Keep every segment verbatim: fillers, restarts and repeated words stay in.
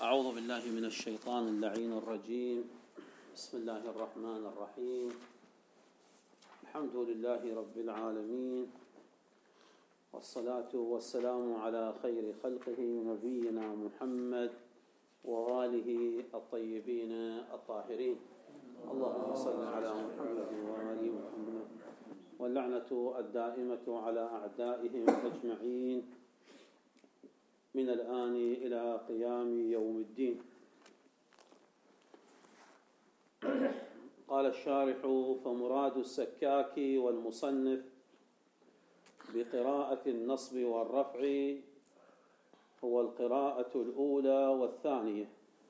أعوذ بالله من الشيطان اللعين الرجيم. بسم الله الرحمن الرحيم. الحمد لله رب العالمين، والصلاة والسلام على خير خلقه نبينا محمد وآله الطيبين الطاهرين. اللهم صل على محمد وآل محمد، واللعنة الدائمة على أعدائهم أجمعين من الآن إلى قيام يوم الدين. قال الشارح: فمراد السكاك والمصنف بقراءة النصب والرفع هو القراءة الأولى والثانية،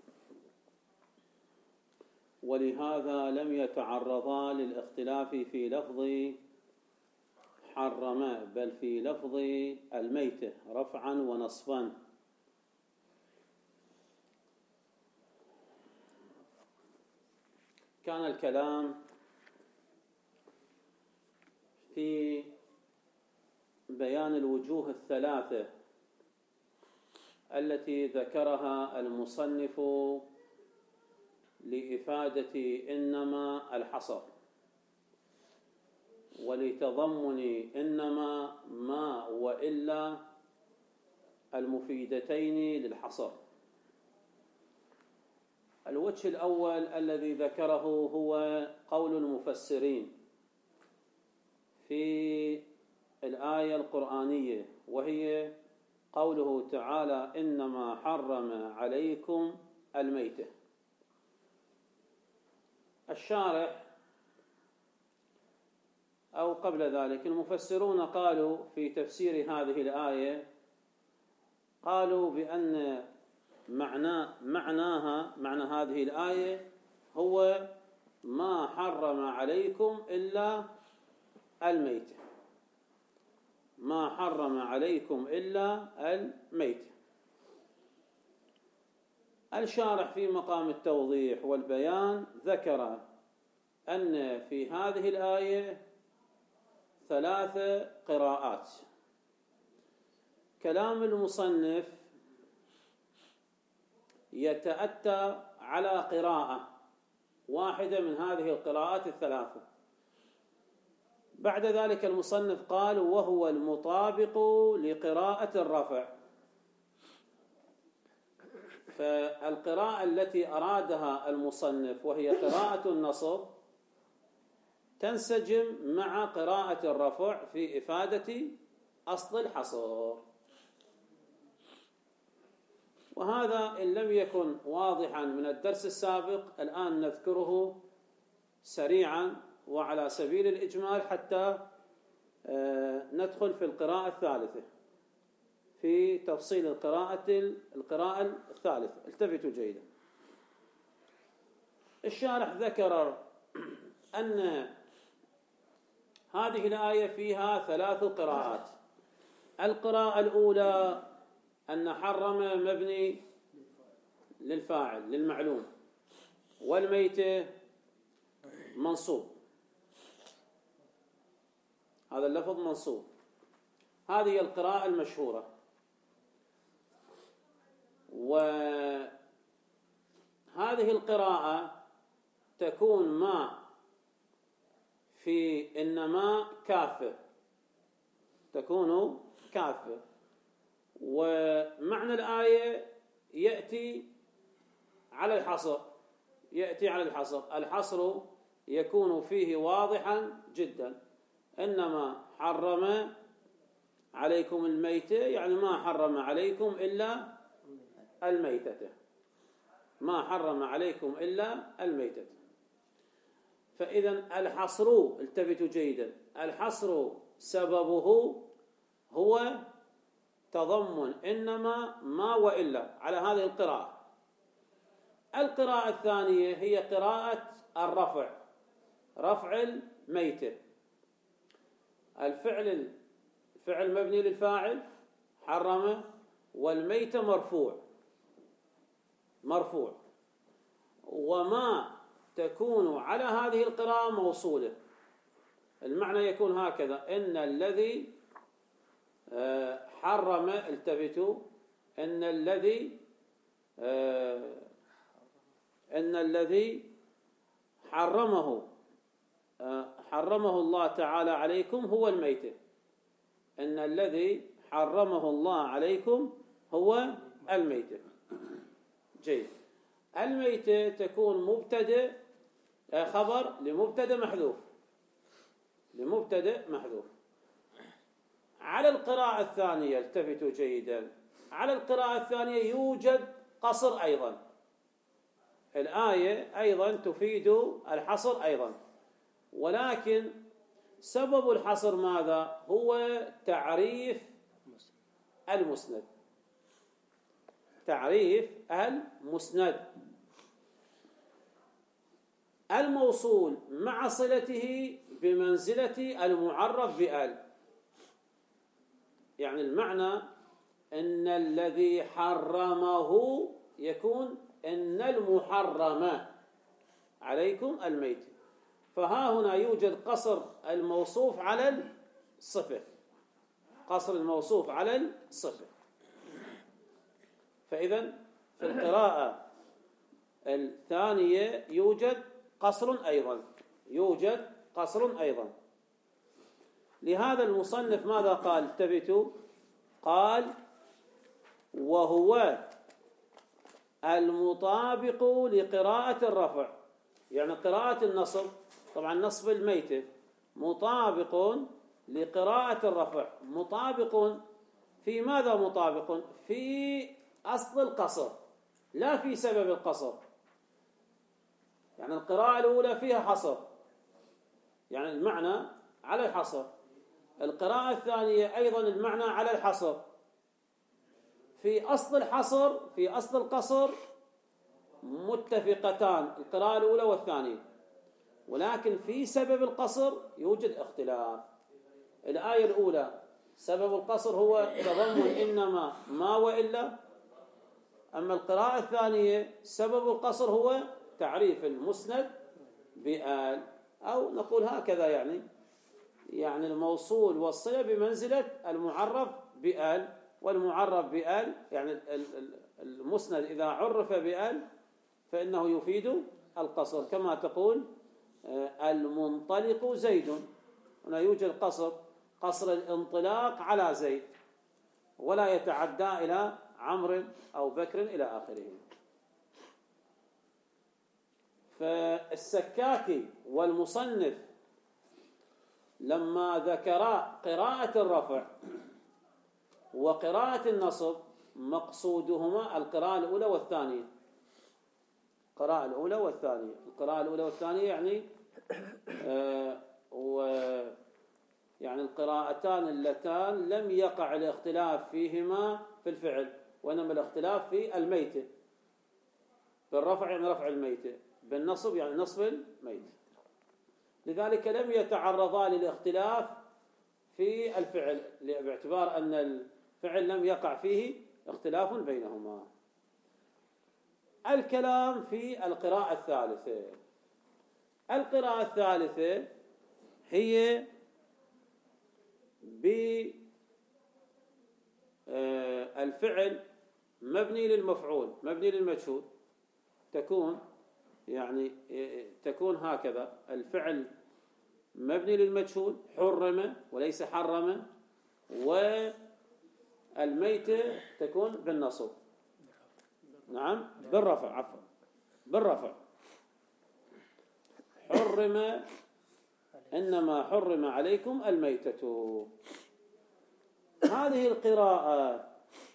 ولهذا لم يتعرضا للاختلاف في لفظ حرم، بل في لفظ الميتة رفعا ونصبا. كان الكلام في بيان الوجوه الثلاثة التي ذكرها المصنف لإفادة إنما الحصر، ولتضمن إنما ما وإلا المفيدتين للحصر. الوجه الأول الذي ذكره هو قول المفسرين في الآية القرآنية، وهي قوله تعالى: إنما حرم عليكم الميتة. الشارح أو قبل ذلك المفسرون قالوا في تفسير هذه الآية، قالوا بأن معنى معناها معنى هذه الآية هو ما حرم عليكم إلا الميتة، ما حرم عليكم إلا الميتة. الشارح في مقام التوضيح والبيان ذكر أن في هذه الآية ثلاث قراءات. كلام المصنف يتأتى على قراءة واحدة من هذه القراءات الثلاثة. بعد ذلك المصنف قال: وهو المطابق لقراءة الرفع. فالقراءة التي أرادها المصنف وهي قراءة النصب تنسجم مع قراءة الرفع في إفادة أصل الحصر. وهذا إن لم يكن واضحا من الدرس السابق الآن نذكره سريعا وعلى سبيل الإجمال حتى ندخل في القراءة الثالثة، في تفصيل القراءة القراءة الثالثة. التفتوا جيدا. الشارح ذكر أن هذه الآية فيها ثلاث قراءات. القراءة الأولى أن حرم مبني للفاعل للمعلوم، والميتة منصوب، هذا اللفظ منصوب. هذه القراءة المشهورة. وهذه القراءة تكون ما في إنما كافة، تكون كافة. ومعنى الآية يأتي على الحصر، يأتي على الحصر. الحصر يكون فيه واضحا جدا. إنما حرم عليكم الميتة، يعني ما حرم عليكم إلا الميتة، ما حرم عليكم إلا الميتة. فإذا الحصر، التفتوا جيدا، الحصر سببه هو تضمن إنما ما وإلا على هذه القراءة. القراءة الثانية هي قراءة الرفع، رفع الميتة. الفعل الفعل مبني للفاعل حرم، والميتة مرفوع مرفوع وما تكون على هذه القراءة موصولة. المعنى يكون هكذا: إن الذي حرم، التفتوا، أن الذي آه إن الذي حرمه آه حرمه الله تعالى عليكم هو الميتة. إن الذي حرمه الله عليكم هو الميتة. جيد. الميتة تكون مبتدأ خبر لمبتدأ محذوف، لمبتدأ محذوف. على القراءة الثانية التفتوا جيدا، على القراءة الثانية يوجد قصر أيضا. الآية أيضا تفيد الحصر أيضا، ولكن سبب الحصر ماذا؟ هو تعريف المسند، تعريف المسند. الموصول مع صلته بمنزلة المعرف بأل. يعني المعنى أن الذي حرمه يكون أن المحرم عليكم الميت. فها هنا يوجد قصر الموصوف على الصفة، قصر الموصوف على الصفة. فإذا في القراءة الثانية يوجد قصر أيضا، يوجد قصر أيضا. لهذا المصنف ماذا قال؟ التفتوا، قال وهو المطابق لقراءة الرفع. يعني قراءة النصب، طبعا نصب الميتة مطابق لقراءة الرفع. مطابق في ماذا؟ مطابق في أصل القصر لا في سبب القصر. يعني القراءة الأولى فيها حصر، يعني المعنى على الحصر. القراءة الثانية أيضا المعنى على الحصر. في أصل الحصر، في أصل القصر متفقتان القراءة الأولى والثانية، ولكن في سبب القصر يوجد اختلاف. الآية الأولى سبب القصر هو تضمن إنما ما وإلا، أما القراءة الثانية سبب القصر هو تعريف المسند بآل، أو نقول هكذا يعني يعني الموصول والصلة بمنزلة المعرف بآل. والمعرف بآل يعني المسند إذا عرف بآل فإنه يفيد القصر، كما تقول المنطلق زيد. هنا يوجد قصر، قصر الانطلاق على زيد، ولا يتعدى إلى عمرو أو بكر إلى آخره. فالسكاكي والمصنف لما ذكرا قراءة الرفع وقراءة النصب مقصودهما القراءة الأولى والثانية. القراءة الأولى والثانية، القراءة الأولى والثانية يعني آه و يعني القراءتان اللتان لم يقع الاختلاف فيهما في الفعل، وإنما الاختلاف في الميتة. بالرفع يعني رفع الميتة، بالنصب يعني نصب الميتة. لذلك لم يتعرضا للاختلاف في الفعل، باعتبار أن الفعل لم يقع فيه اختلاف بينهما. الكلام في القراءة الثالثة. القراءة الثالثة هي بالفعل مبني للمفعول مبني للمجهول. تكون يعني تكون هكذا: الفعل مبني للمجهول حرم وليس حرم، والميتة تكون بالنصب. نعم بالرفع، عفوا بالرفع. حرم إنما حرم عليكم الميتة. هذه القراءة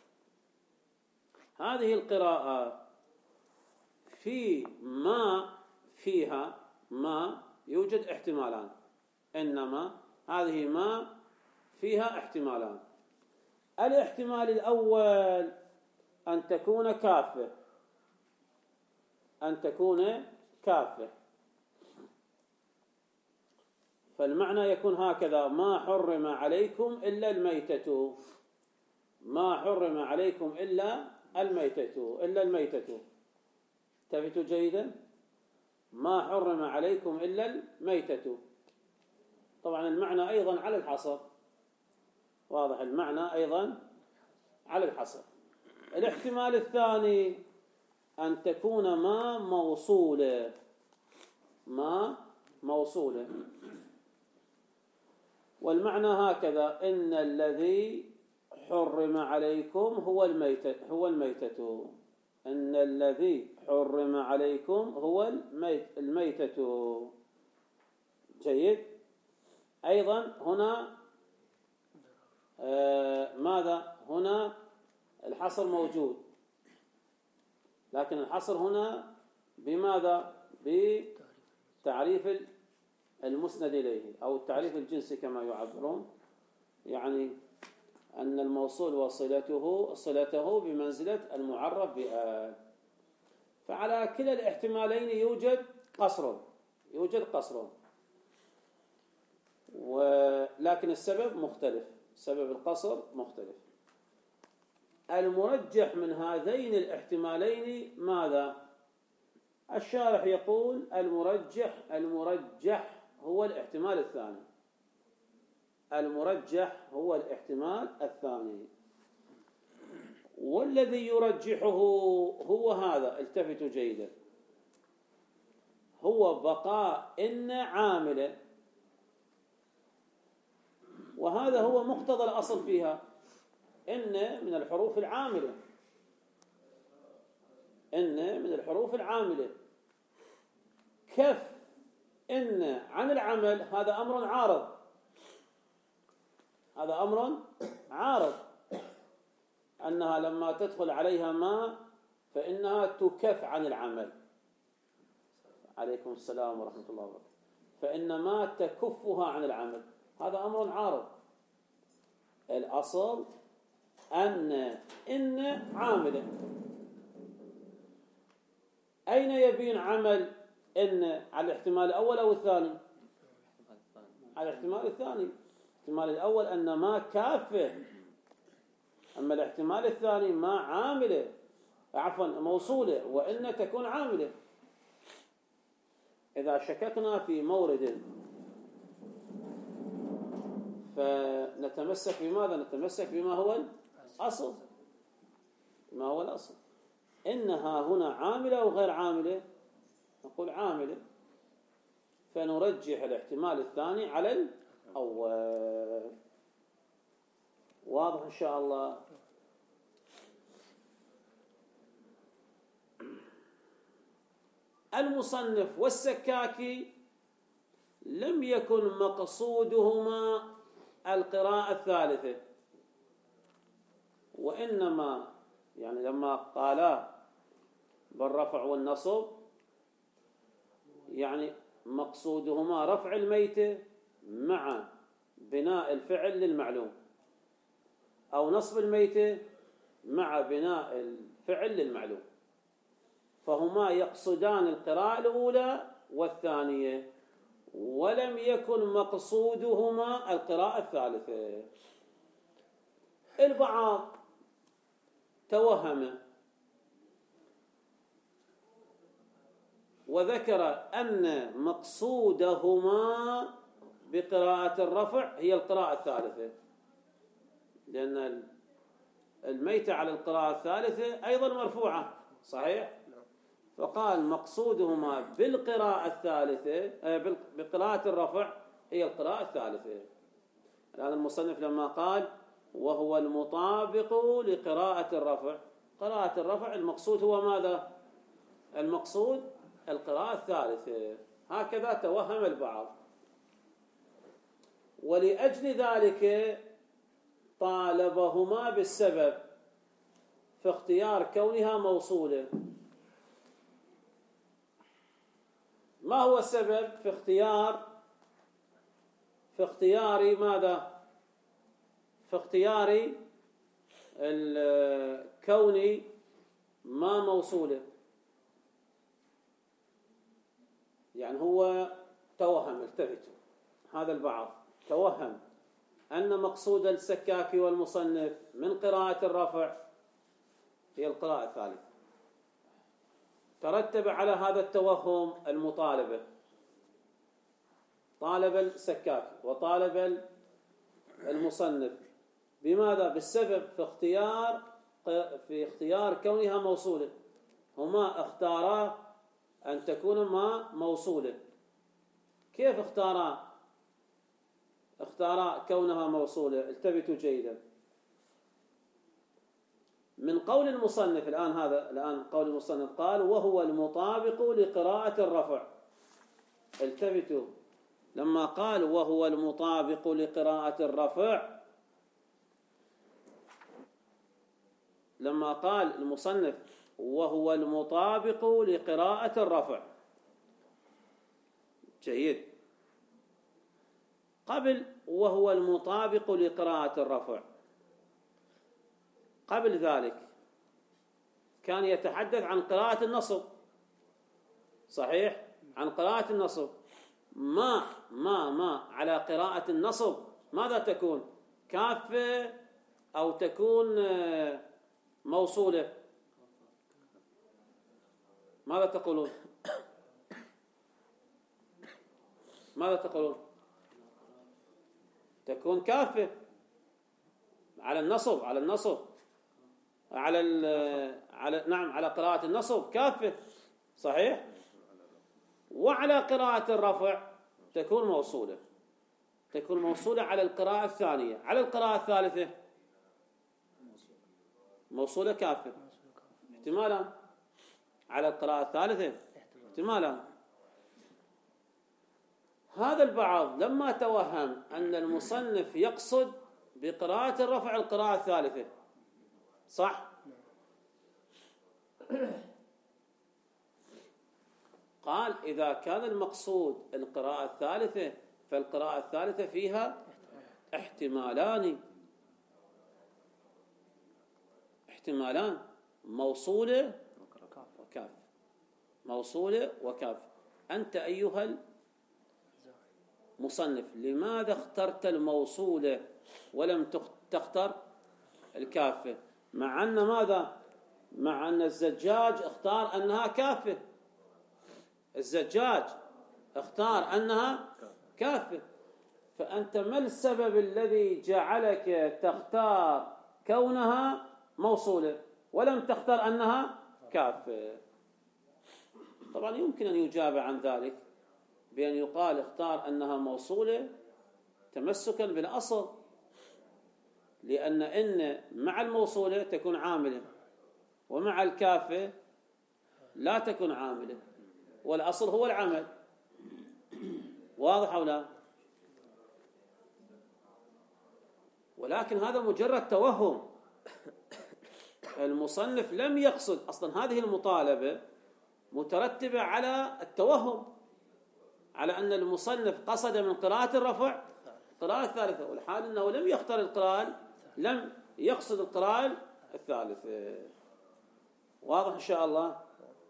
هذه القراءة في ما فيها ما يوجد احتمالان. إنما هذه ما فيها احتمالان. الاحتمال الأول أن تكون كافة، أن تكون كافة. فالمعنى يكون هكذا: ما حرم عليكم إلا الميتة، ما حرم عليكم إلا الميتة، إلا الميتة. تفتوا جيدا: ما حرم عليكم إلا الميتة. طبعا المعنى أيضا على الحصر، واضح المعنى أيضا على الحصر. الاحتمال الثاني أن تكون ما موصولة، ما موصولة. والمعنى هكذا: إن الذي حرم عليكم هو الميتة هو الميتة إن الذي حرم عليكم هو الميت الميتة. جيد. أيضا هنا آه ماذا؟ هنا الحصر موجود، لكن الحصر هنا بماذا؟ بتعريف المسند إليه أو التعريف الجنسي كما يعبرون، يعني أن الموصول وصلته صلته بمنزلة المعرف بآل. فعلى كلا الاحتمالين يوجد قصر يوجد قصر ولكن السبب مختلف، سبب القصر مختلف. المرجح من هذين الاحتمالين ماذا؟ الشارح يقول المرجح المرجح هو الاحتمال الثاني المرجح هو الاحتمال الثاني والذي يرجحه هو هذا، التفتوا جيدا، هو بقاء إن عاملة، وهذا هو مقتضى الأصل فيها. إن من الحروف العاملة إن من الحروف العاملة كف إن عن العمل، هذا أمر عارض هذا أمر عارض أنها لما تدخل عليها ما فإنها تكف عن العمل. عليكم السلام ورحمة الله وبركاته. فإن ما تكفها عن العمل، هذا أمر عارض. الأصل أن إن عاملة. أين يبين عمل إن؟ على الاحتمال الأول أو الثاني؟ على الاحتمال الثاني. الاحتمال الأول أن ما كافة، أما الاحتمال الثاني ما عاملة، عفوا موصولة، وإن تكون عاملة. إذا شككنا في مورد فنتمسك بماذا؟ نتمسك بما هو الأصل ما هو الأصل. إنها هنا عاملة أو غير عاملة؟ نقول عاملة، فنرجح الاحتمال الثاني على الأول. واضح إن شاء الله؟ المصنف والسكاكي لم يكن مقصودهما القراءة الثالثة، وإنما يعني لما قالا بالرفع والنصب يعني مقصودهما رفع الميتة مع بناء الفعل للمعلوم، أو نصب الميتة مع بناء الفعل للمعلوم، فهما يقصدان القراءة الأولى والثانية، ولم يكن مقصودهما القراءة الثالثة. البعض توهم وذكر أن مقصودهما بقراءة الرفع هي القراءة الثالثة، لأن الميتة على القراءة الثالثة أيضا مرفوعة، صحيح؟ فقال مقصودهما بالقراءة الثالثة بقراءة الرفع هي القراءة الثالثة. الآن المصنف لما قال وهو المطابق لقراءة الرفع، قراءة الرفع المقصود هو ماذا؟ المقصود القراءة الثالثة. هكذا توهم البعض، ولأجل ذلك طالبهما بالسبب في اختيار كونها موصولة. ما هو السبب في اختيار في اختيار ماذا؟ في اختيار الكون ما موصولة. يعني هو توهم، التفتوا، هذا البعض توهم أن مقصود السكاكي والمصنف من قراءة الرفع هي القراءة الثالثة. ترتب على هذا التوهم المطالبة، طالب السكاكي وطالب المصنف بماذا؟ بالسبب في اختيار في اختيار كونها موصولة. هما اختارا أن تكون ما موصولة. كيف اختارا اختارا كونها موصولة؟ التفتوا جيدا. من قول المصنف الآن، هذا الآن قول المصنف قال وهو المطابق لقراءة الرفع. التفتوا، لما قال وهو المطابق لقراءة الرفع، لما قال المصنف وهو المطابق لقراءة الرفع، جيد. قبل وهو المطابق لقراءة الرفع، قبل ذلك كان يتحدث عن قراءة النصب، صحيح؟ عن قراءة النصب. ما ما ما على قراءة النصب ماذا تكون؟ كافة أو تكون موصولة؟ ماذا تقولون؟ ماذا تقولون؟ تكون كافة على النصب، على النصب على على نعم على قراءة النصب كافة، صحيح؟ وعلى قراءة الرفع تكون موصولة، تكون موصولة على القراءة الثانية. على القراءة الثالثة موصولة كافة، احتمالا. على القراءة الثالثة احتمالا. هذا البعض لما توهم أن المصنف يقصد بقراءة الرفع القراءة الثالثة، صح؟ قال إذا كان المقصود القراءة الثالثة فالقراءة الثالثة فيها احتمالان، احتمالان، موصولة وكاف، موصولة وكاف. أنت أيها المصنف لماذا اخترت الموصولة ولم تختر الكافة؟ مع أن ماذا؟ مع أن الزجاج اختار أنها كافة، الزجاج اختار أنها كافة. فأنت ما السبب الذي جعلك تختار كونها موصولة ولم تختار أنها كافة؟ طبعا يمكن أن يجاب عن ذلك بأن يقال اختار أنها موصولة تمسكا بالأصل، لأن إن مع الموصولة تكون عاملة ومع الكافة لا تكون عاملة، والأصل هو العمل. واضح أو لا؟ ولكن هذا مجرد توهم. المصنف لم يقصد أصلا، هذه المطالبة مترتبة على التوهم، على أن المصنف قصد من قراءة الرفع القراءة الثالثة، والحال أنه لم يختار القراءة، لم يقصد القراءة الثالثة. واضح إن شاء الله؟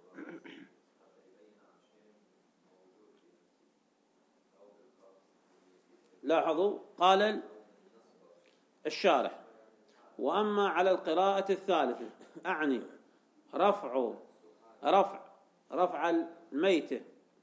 لاحظوا قال الشارح وأما على القراءة الثالثة أعني رفع رفع رفع الميتة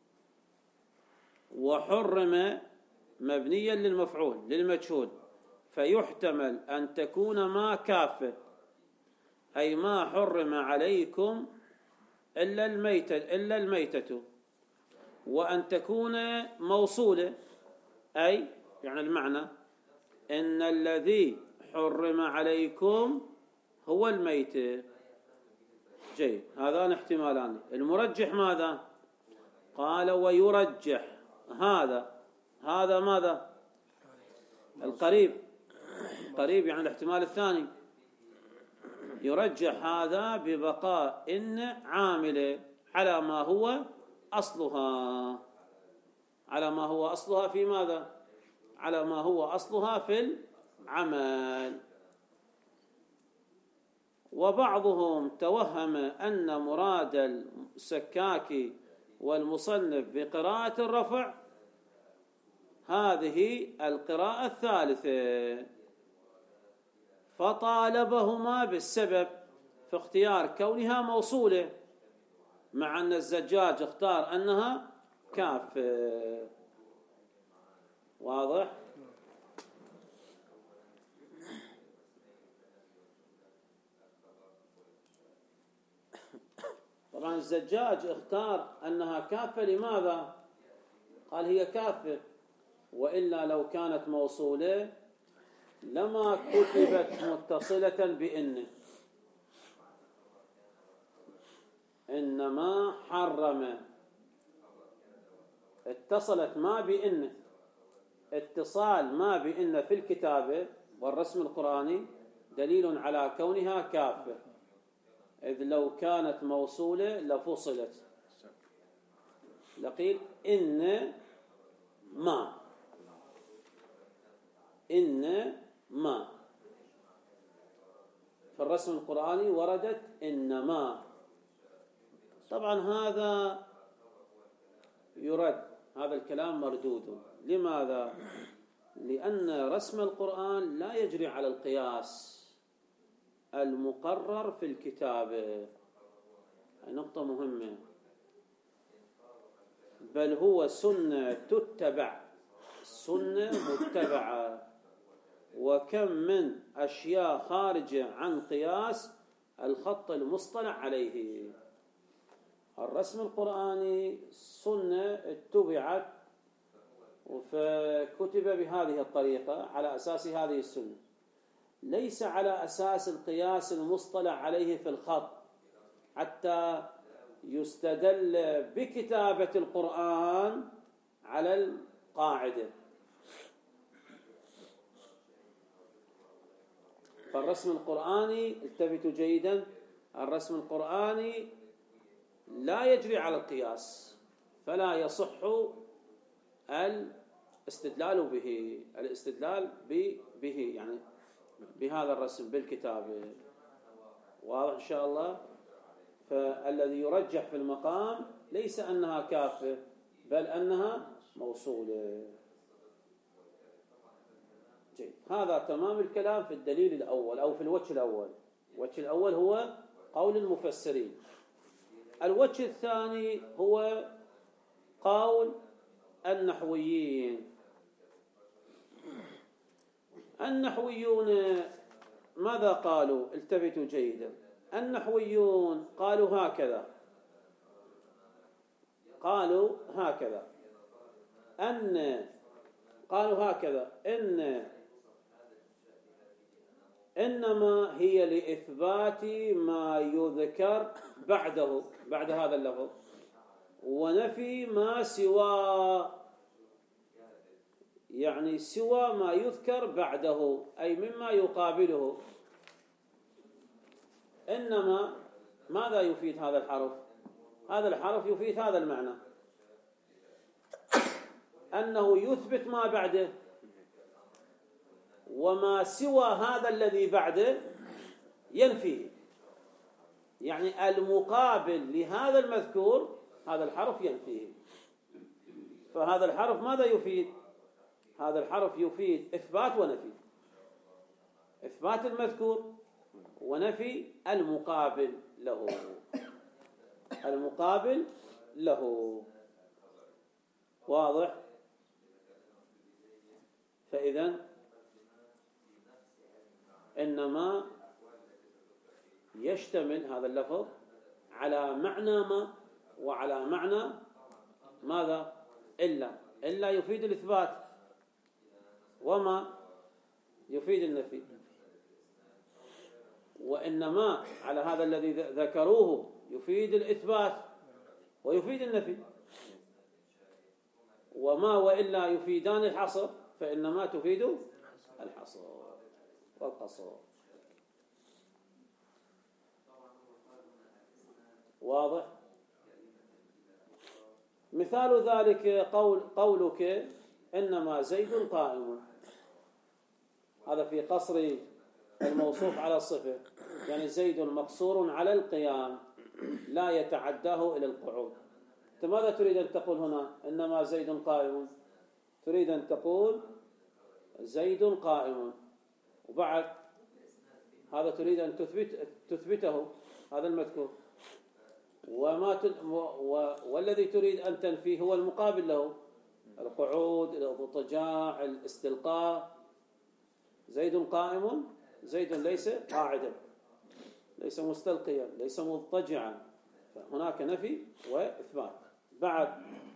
وحرم مبنيا للمفعول للمجهول، فيحتمل أن تكون ما كافة، أي ما حرم عليكم إلا الميتة إلا الميتة، وأن تكون موصولة، أي يعني المعنى إن الذي حرم عليكم هو الميتة. جيد، هذان احتمالان. المرجح ماذا؟ قال ويرجح هذا هذا ماذا؟ القريب، قريب يعني الاحتمال الثاني. يرجح هذا ببقاء إن عاملة على ما هو أصلها، على ما هو أصلها في ماذا؟ على ما هو أصلها في العمل. وبعضهم توهم أن مراد السكاكي والمصنف بقراءة الرفع هذه القراءة الثالثة، فطالبهما بالسبب في اختيار كونها موصولة، مع أن الزجاج اختار أنها كافة. واضح؟ طبعا طبعا الزجاج اختار أنها كافة. لماذا؟ قال هي كافة، وإلا لو كانت موصولة لما كتبت متصلة بإن، إنما حرم اتصلت ما بإن. اتصال ما بإن في الكتابة والرسم القرآني دليل على كونها كافة، إذ لو كانت موصولة لفصلت، لقيل إن ما إن ما في الرسم القرآني وردت إنما. طبعا هذا يرد، هذا الكلام مردود. لماذا؟ لأن رسم القرآن لا يجري على القياس المقرر في الكتابة، نقطة مهمة، بل هو سنة تتبع، سنة متبعة. وكم من أشياء خارجة عن قياس الخط المصطلح عليه. الرسم القرآني سنة اتبعت وكتب بهذه الطريقة على أساس هذه السنة، ليس على أساس القياس المصطلح عليه في الخط، حتى يستدل بكتابة القرآن على القاعدة. فالرسم القرآني، التفتوا جيدا، الرسم القرآني لا يجري على القياس، فلا يصح الاستدلال به، الاستدلال به يعني بهذا الرسم بالكتابة. واضح إن شاء الله؟ فالذي يرجح في المقام ليس أنها كافة، بل أنها موصولة. جيد. هذا تمام الكلام في الدليل الأول أو في الوجه الأول. الوجه الأول هو قول المفسرين. الوجه الثاني هو قول النحويين. النحويون ماذا قالوا؟ التفتوا جيدا. النحويون قالوا هكذا، قالوا هكذا أن قالوا هكذا إن إنما هي لإثبات ما يذكر بعده، بعد هذا اللفظ، ونفي ما سوى، يعني سوى ما يذكر بعده، أي مما يقابله. إنما ماذا يفيد هذا الحرف؟ هذا الحرف يفيد هذا المعنى، أنه يثبت ما بعده، وما سوى هذا الذي بعده ينفيه. يعني المقابل لهذا المذكور هذا الحرف ينفيه. فهذا الحرف ماذا يفيد؟ هذا الحرف يفيد إثبات ونفي، إثبات المذكور ونفي المقابل له، المقابل له. واضح؟ فإذن إنما يشتمل هذا اللفظ على معنى ما وعلى معنى ماذا؟ إلا. إلا يفيد الإثبات، وما يفيد النفي. وإنما على هذا الذي ذكروه يفيد الإثبات ويفيد النفي. وما وإلا يفيدان الحصر، فإنما تفيد الحصر والقصر. واضح؟ مثال ذلك قول قولك إنما زيد قائم، هذا في قصر الموصوف على الصفة، يعني زيد مقصور على القيام لا يتعداه إلى القعود. أنت ماذا تريد أن تقول هنا؟ إنما زيد قائم، تريد أن تقول زيد قائم، وبعد هذا تريد أن تثبت تثبته هذا المذكور، وما ت... و... و... والذي تريد أن تنفيه هو المقابل له، القعود، الاضطجاع، الاستلقاء. زيد قائم، زيد ليس قاعدا، ليس مستلقيا، ليس مضطجعا، فهناك نفي وإثبات. بعد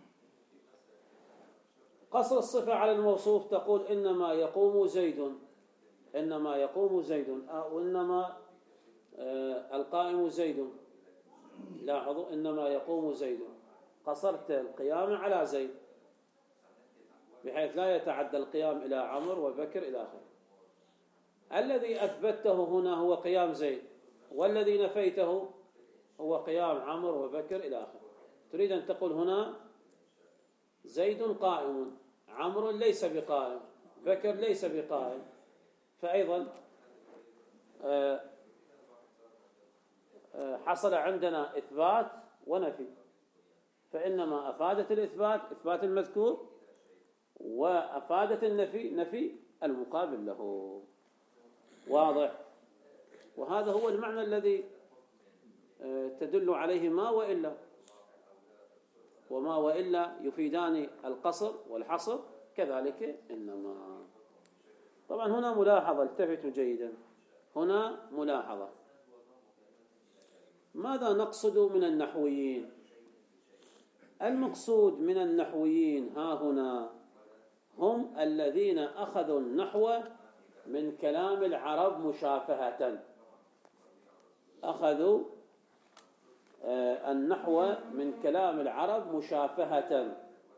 قصر الصفة على الموصوف، تقول إنما يقوم زيد، إنما يقوم زيد، أو إنما القائم زيد. لاحظوا إنما يقوم زيد، قصرت القيام على زيد بحيث لا يتعدى القيام إلى عمر وبكر إلى آخره. الذي أثبته هنا هو قيام زيد، والذي نفيته هو قيام عمر وبكر إلى آخره. تريد أن تقول هنا زيد قائم، عمرو ليس بقائم، بكر ليس بقائم، فأيضا حصل عندنا إثبات ونفي، فإنما أفادت الإثبات إثبات المذكور، وأفادت النفي نفي المقابل له. واضح؟ وهذا هو المعنى الذي تدل عليه ما وإلا، وما وإلا يفيدان القصر والحصر، كذلك إنما. طبعا هنا ملاحظة، التفتوا جيدا، هنا ملاحظة. ماذا نقصد من النحويين؟ المقصود من النحويين ها هنا هم الذين أخذوا النحو من كلام العرب مشافهة، أخذوا النحو من كلام العرب مشافهة،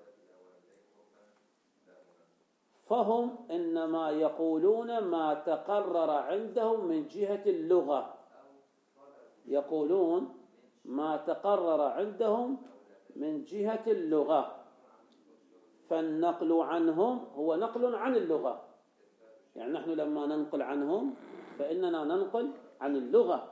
فهم إنما يقولون ما تقرر عندهم من جهة اللغة، يقولون ما تقرر عندهم من جهة اللغة، فالنقل عنهم هو نقل عن اللغة. يعني نحن لما ننقل عنهم فإننا ننقل عن اللغة،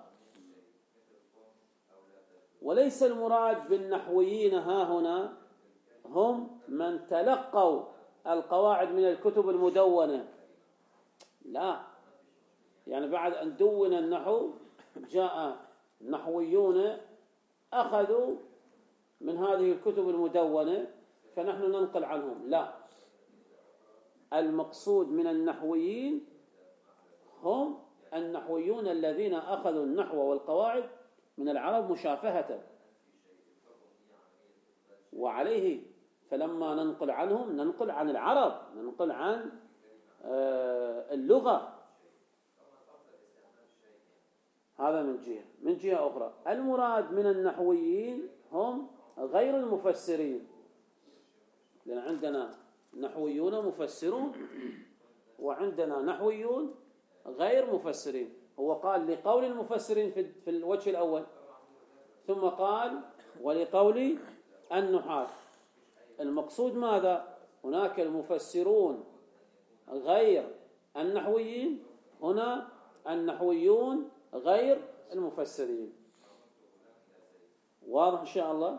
وليس المراد بالنحويين ها هنا هم من تلقوا القواعد من الكتب المدونة، لا، يعني بعد أن دون النحو جاء نحويون أخذوا من هذه الكتب المدونة فنحن ننقل عنهم، لا، المقصود من النحويين هم النحويون الذين أخذوا النحو والقواعد من العرب مشافهة، وعليه فلما ننقل عنهم ننقل عن العرب، ننقل عن اللغة. هذا من جهة. من جهة أخرى المراد من النحويين هم غير المفسرين، لأن عندنا نحويون مفسرون وعندنا نحويون غير مفسرين. هو قال لقول المفسرين في الوجه الأول، ثم قال ولقول النحاة. المقصود ماذا؟ هناك المفسرون غير النحويين، هنا النحويون غير المفسرين. واضح إن شاء الله؟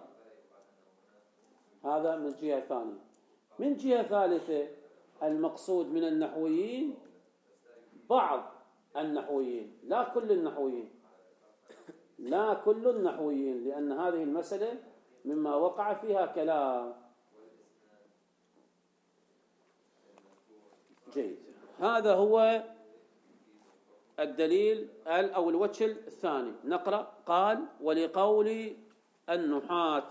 هذا من جهة ثانية. من جهة ثالثة المقصود من النحويين بعض النحويين، لا كل النحويين، لا كل النحويين، لأن هذه المسألة مما وقع فيها كلام. جيد. هذا هو الدليل أو الوجه الثاني. نقرأ. قال ولقول النحاة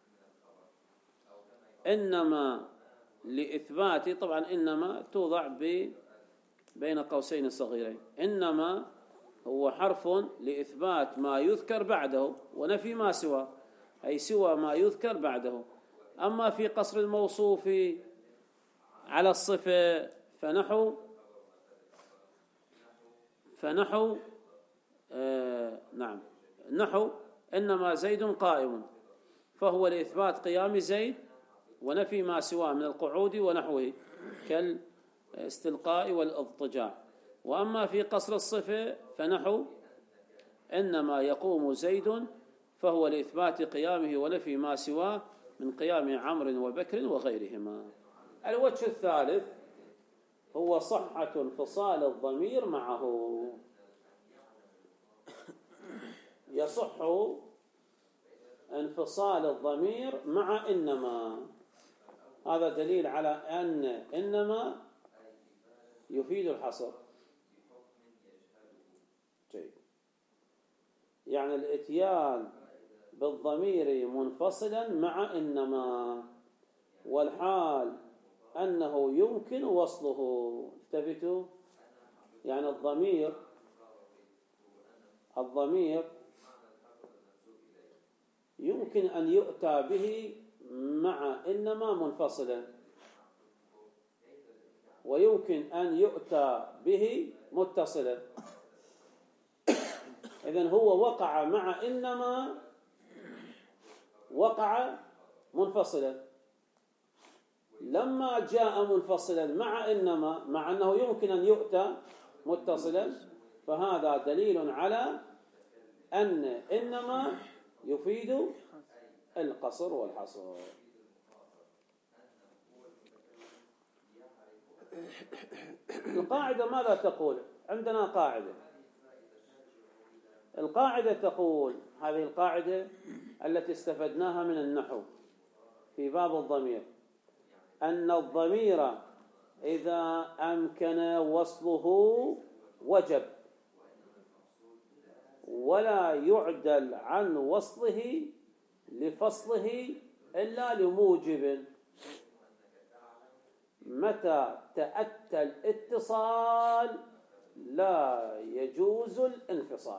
إنما لإثبات، طبعا إنما توضع بين قوسين صغيرين، إنما هو حرف لإثبات ما يذكر بعده ونفي ما سوى، أي سوى ما يذكر بعده. أما في قصر الموصوف على الصفة فنحو فنحو آه نعم نحو إنما زيد قائم، فهو لإثبات قيام زيد ونفي ما سواه من القعود ونحوه كالاستلقاء والاضطجاع. وأما في قصر الصفة فنحو إنما يقوم زيد، فهو لإثبات قيامه ونفي ما سواه من قيام عمرو وبكر وغيرهما. الوجه الثالث هو صحة انفصال الضمير معه. يصح انفصال الضمير مع إنما، هذا دليل على أن إنما يفيد الحصر. جيد. يعني الاتيان بالضمير منفصلا مع إنما، والحال أنه يمكن وصله. التفتوا، يعني الضمير الضمير يمكن أن يؤتى به مع إنما منفصلا، ويمكن أن يؤتى به متصلا. إذن هو وقع مع إنما، وقع منفصلا. لما جاء منفصلا مع إنما، مع أنه يمكن أن يؤتى متصلا، فهذا دليل على أن إنما يفيد القصر والحصر. القاعدة ماذا تقول؟ عندنا قاعدة، القاعدة تقول، هذه القاعدة التي استفدناها من النحو في باب الضمير، أن الضمير إذا أمكن وصله وجب، ولا يعدل عن وصله لفصله إلا لموجب. متى تأتى الاتصال لا يجوز الانفصال.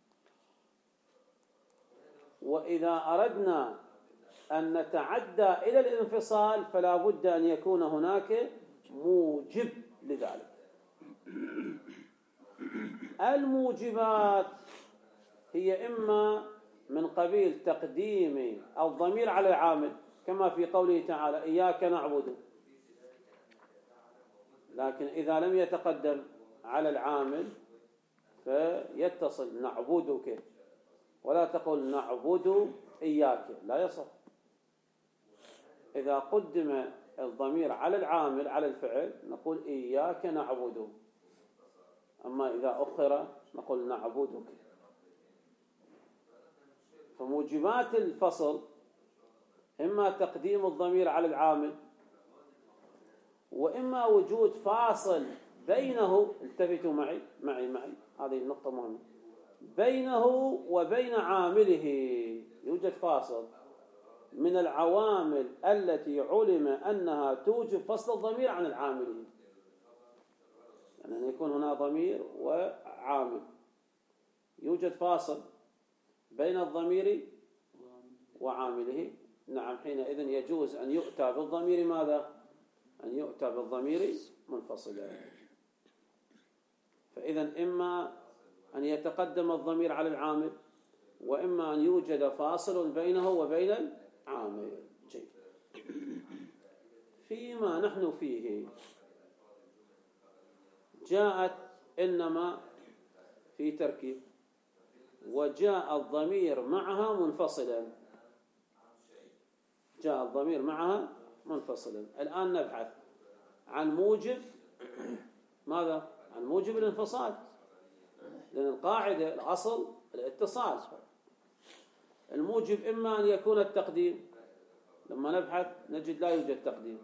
وإذا أردنا أن نتعدى إلى الانفصال فلا بد أن يكون هناك موجب لذلك. الموجبات هي إما من قبيل تقديم الضمير على العامل، كما في قوله تعالى إياك نعبد، لكن إذا لم يتقدم على العامل فيتصل نعبدك، ولا تقول نعبد إياك، لا يصح. إذا قدم الضمير على العامل على الفعل نقول إياك نعبد، أما إذا أخر نقول نعبدك. فموجبات الفصل إما تقديم الضمير على العامل، وإما وجود فاصل بينه، التفتوا معي معي معي هذه النقطة مهمة، بينه وبين عامله يوجد فاصل من العوامل التي علم أنها توجب فصل الضمير عن العامل، يعني أن يكون هنا ضمير وعامل، يوجد فاصل بين الضمير وعامله. نعم، حينئذ يجوز أن يؤتى بالضمير ماذا؟ أن يؤتى بالضمير منفصلا. فإذا إما أن يتقدم الضمير على العامل، وإما أن يوجد فاصل بينه وبين العامل. جيد. فيما نحن فيه جاءت إنما في تركيب، وجاء الضمير معها منفصلا، جاء الضمير معها منفصلا. الآن نبحث عن موجب ماذا؟ عن موجب الانفصال، لأن القاعدة الأصل الاتصال. الموجب إما أن يكون التقديم، لما نبحث نجد لا يوجد تقديم،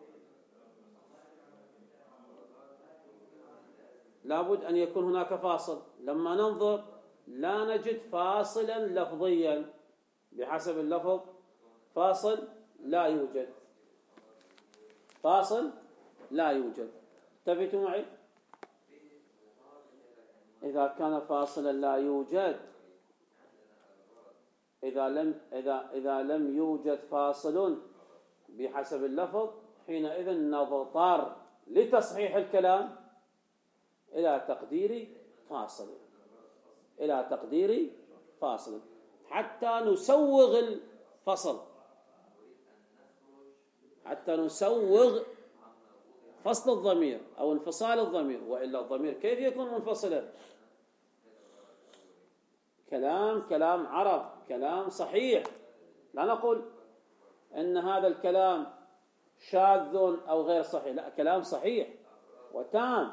لابد أن يكون هناك فاصل. لما ننظر لا نجد فاصلا لفظيا، بحسب اللفظ فاصل لا يوجد، فاصل لا يوجد. انتبهتوا معي؟ إذا كان فاصلا لا يوجد، إذا لم إذا إذا لم يوجد فاصل بحسب اللفظ، حينئذ نضطر لتصحيح الكلام إلى تقدير فاصل، إلى تقدير فاصل حتى نسوغ الفصل، حتى نسوغ فصل الضمير أو انفصال الضمير. وإلا الضمير كيف يكون منفصلا؟ كلام كلام عرب، كلام صحيح، لا نقول أن هذا الكلام شاذ أو غير صحيح، لا، كلام صحيح وتام،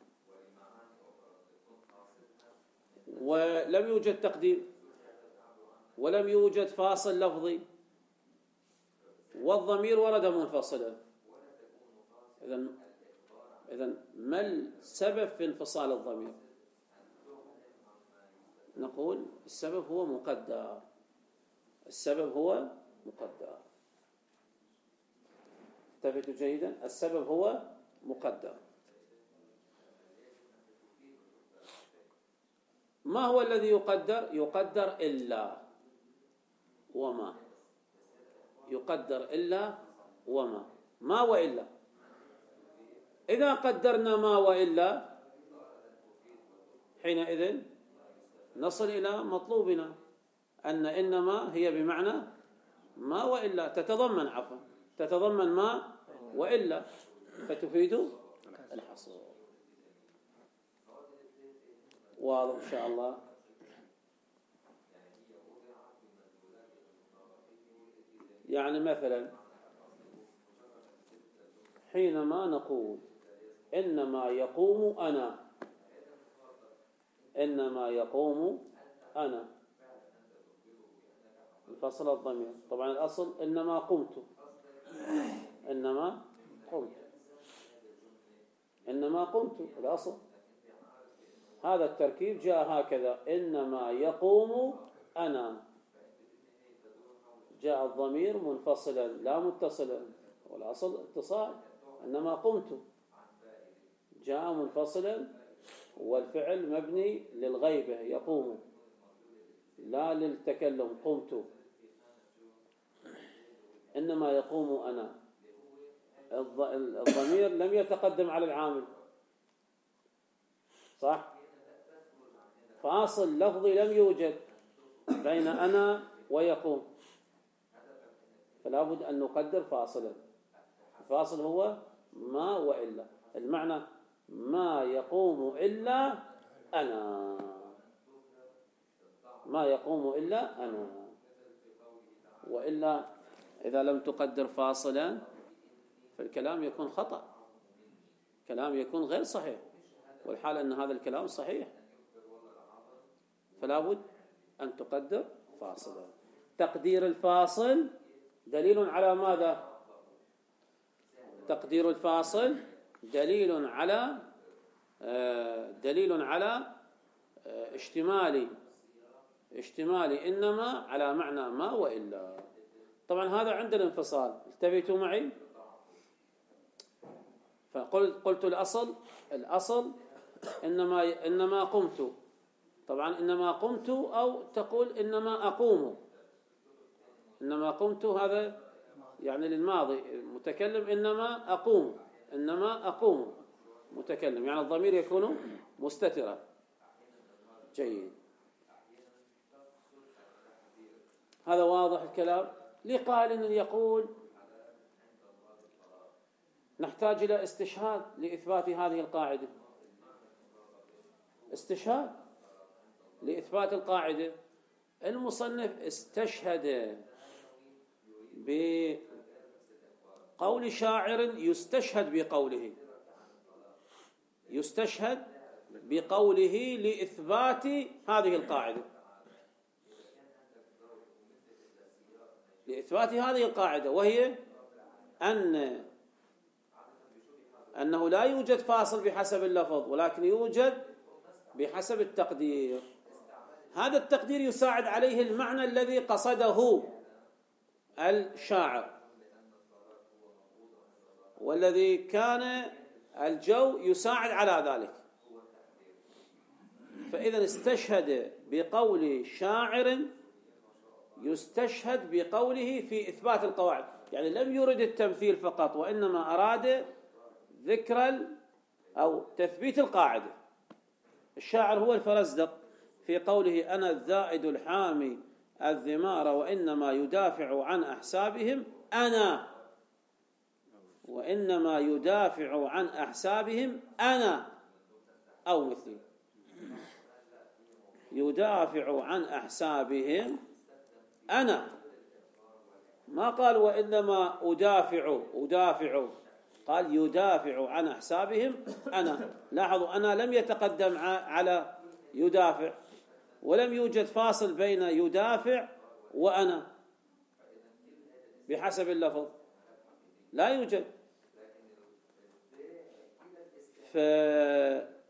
ولم يوجد تقديم ولم يوجد فاصل لفظي، والضمير ورد منفصلا. إذن إذن ما السبب في انفصال الضمير؟ نقول السبب هو مقدر، السبب هو مقدر. التفتوا جيدا، السبب هو مقدر. ما هو الذي يقدر؟ يقدر إلا وما، يقدر إلا وما، ما وإلا. إذا قدرنا ما وإلا حينئذ نصل إلى مطلوبنا، أن إنما هي بمعنى ما وإلا، تتضمن عفوا تتضمن ما وإلا، فتفيد الحصر. واضح إن شاء الله. يعني مثلا حينما نقول إنما يقوم أنا، إنما يقوم أنا، الفصل الضمير، طبعا الأصل إنما قمت، إنما قمت، إنما قمت الأصل. هذا التركيب جاء هكذا، إنما يقوم أنا، جاء الضمير منفصلا لا متصلا، والأصل اتصال، إنما قمت جاء منفصلا والفعل مبني للغيبة يقوم لا للتكلم، قمت. إنما يقوم أنا، الضمير لم يتقدم على العامل، صح؟ فاصل لفظي لم يوجد بين أنا ويقوم، فلا بد أن نقدر فاصلا. الفاصل هو ما وإلا، المعنى ما يقوم إلا أنا، ما يقوم إلا أنا. وإلا إذا لم تقدر فاصلا فالكلام يكون خطأ، كلام يكون غير صحيح، والحال أن هذا الكلام صحيح، فلا بد أن تقدر فاصلا. تقدير الفاصل دليل على ماذا؟ تقدير الفاصل دليل على دليل على اشتمال اشتمال إنما على معنى ما وإلا. طبعا هذا عند الانفصال، التفتوا معي. فقلت قلت الأصل الأصل إنما إنما قمت، طبعا إنما قمت، أو تقول إنما أقوم. إنما قمت هذا يعني للماضي متكلم، إنما أقوم، إنما أقوم متكلم، يعني الضمير يكون مستترا. جيد، هذا واضح الكلام. لقائل يقول نحتاج إلى استشهاد لإثبات هذه القاعدة، استشهاد لإثبات القاعدة. المصنف استشهد بقول شاعر يستشهد بقوله، يستشهد بقوله لإثبات هذه القاعدة، لإثبات هذه القاعدة، وهي أن أنه لا يوجد فاصل بحسب اللفظ، ولكن يوجد بحسب التقدير. هذا التقدير يساعد عليه المعنى الذي قصده الشاعر، والذي كان الجو يساعد على ذلك. فإذا استشهد بقول شاعر يستشهد بقوله في إثبات القواعد، يعني لم يرد التمثيل فقط، وإنما أراد ذكر أو تثبيت القاعدة. الشاعر هو الفرزدق في قوله أنا الذائد الحامي الذمار وإنما يدافع عن أحسابهم أنا، وإنما يدافع عن أحسابهم أنا أو مثلي، يدافع عن أحسابهم أنا، ما قال وإنما أدافع أدافع، قال يدافع عن أحسابهم أنا. لاحظوا أنا لم يتقدم على يدافع، ولم يوجد فاصل بين يدافع وأنا بحسب اللفظ، لا يوجد.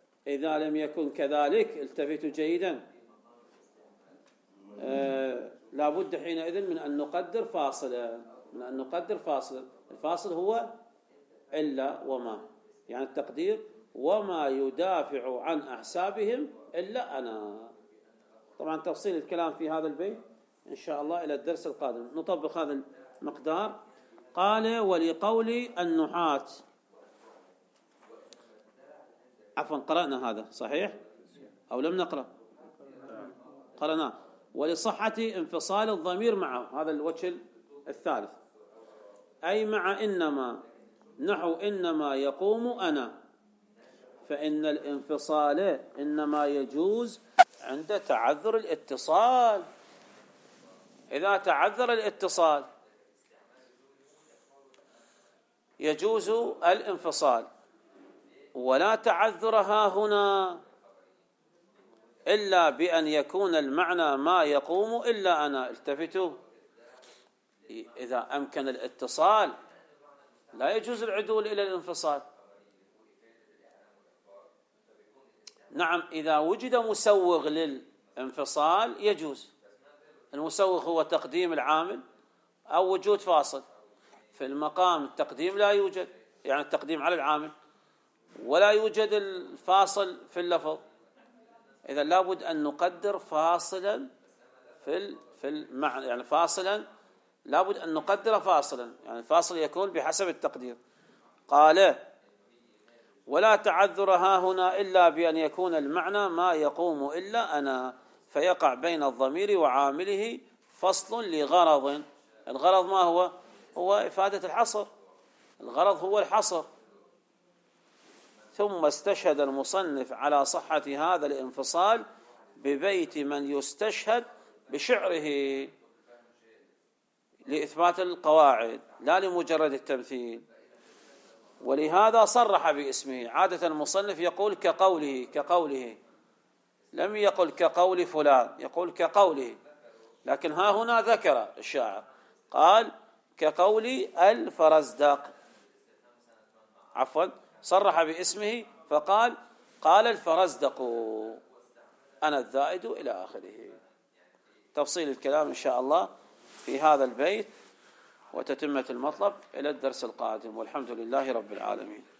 فإذا لم يكن كذلك التفتوا جيدا، لا بد حينئذ من أن نقدر فاصلا، من أن نقدر فاصلا. الفاصل هو إلا وما، يعني التقدير وما يدافع عن أحسابهم إلا أنا. طبعا تفصيل الكلام في هذا البيت إن شاء الله إلى الدرس القادم نطبق هذا المقدار. قال ولقول النحاة، عفوا قرأنا هذا صحيح أو لم نقرأ؟ قرأناه. ولصحة انفصال الضمير معه، هذا الوجه الثالث، أي مع إنما، نحو إنما يقوم أنا، فإن الانفصال إنما يجوز عند تعذر الاتصال. إذا تعذر الاتصال يجوز الانفصال، ولا تعذر ها هنا إلا بأن يكون المعنى ما يقوم إلا أنا. التفتوا، إذا أمكن الاتصال لا يجوز العدول إلى الانفصال. نعم إذا وجد مسوغ للانفصال يجوز. المسوغ هو تقديم العامل أو وجود فاصل. في المقام التقديم لا يوجد، يعني التقديم على العامل، ولا يوجد الفاصل في اللفظ. إذا لابد أن نقدر فاصلا في في المعنى، يعني فاصلا لابد أن نقدر فاصلا، يعني الفاصل يكون بحسب التقدير. قال ولا تعذر ها هنا إلا بأن يكون المعنى ما يقوم إلا أنا، فيقع بين الضمير وعامله فصل لغرض. الغرض ما هو؟ هو إفادة الحصر، الغرض هو الحصر. ثم استشهد المصنف على صحة هذا الانفصال ببيت من يستشهد بشعره لإثبات القواعد لا لمجرد التمثيل، ولهذا صرح باسمه. عادة المصنف يقول كقوله، كقوله لم يقل كقول فلان، يقول كقوله، لكن ها هنا ذكر الشاعر قال كقول الفرزدق، عفوا صرح باسمه فقال قال الفرزدق أنا الذائد إلى آخره. تفصيل الكلام إن شاء الله في هذا البيت وتتمة المطلب إلى الدرس القادم، والحمد لله رب العالمين.